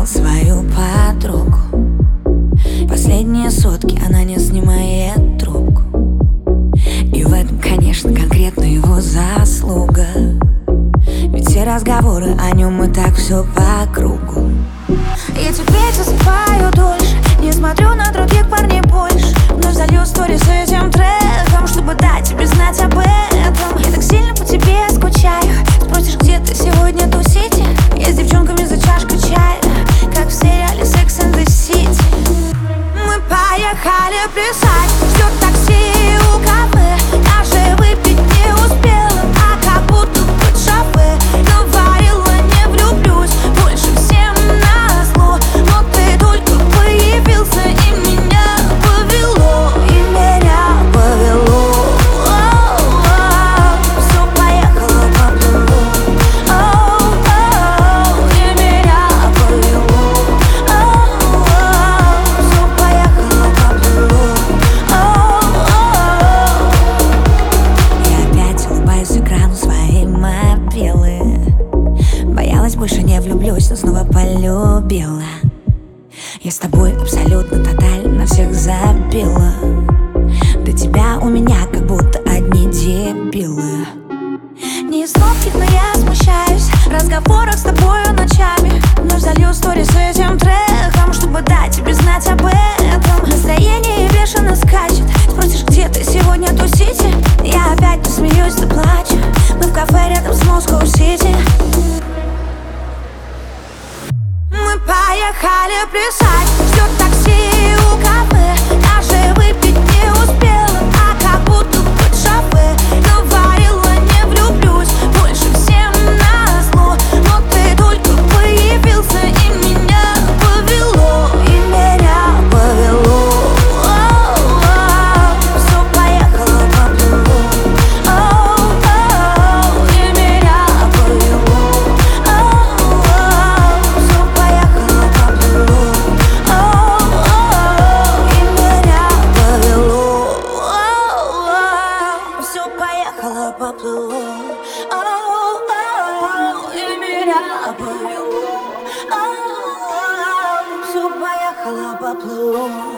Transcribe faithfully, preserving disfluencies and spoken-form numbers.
свою подругу. Последние сутки она не снимает трубку. И в этом, конечно, конкретно его заслуга. Ведь все разговоры о нем и так все по кругу. Я теперь засыпаю дольше, не смотрю на других парней больше. Вновь залью стори с этим треком, чтобы дать тебе знать об этом. Я так сильно по тебе скучаю. Спросишь, где ты сегодня тусите? Я с девчонками за чашкой чая, как в сериале Sex and the City. Мы поехали плясать, ждет такси у кафе. Даже выпить не успела, а как будто под шофе. Говорила, не влюблюсь больше всем назло, но ты только появился и меня повело. И меня повело. Все поехало поплыло. И меня повело. Все поехало поплыло. Я опять улыбаюсь экрану своей мобилы. Боялась, больше не влюблюсь, но снова полюбила. Я с тобой абсолютно тотально всех забила. До тебя у меня как будто одни дебилы. Не из ловких, но я смущаюсь в разговорах с тобою ночами. Вновь залью стори с этим треком, чтобы дать тебе знать об этом. Настроение бешено скачет. Спросишь, где ты сегодня тусите? Я опять то смеюсь, то плачу. Мы в кафе рядом с Москва-Сити. Мы поехали плясать, ждет такси у кафе. Даже выпить не успела, а как будто под шофе. Говорила, не влюблюсь больше всем назло, но ты только появился и меня повело. И меня повело. Все поехало поплыло. И меня повело. Все поехало поплыло. И меня повело. Все поехало поплыло. И меня повело. Все поехало поплыло.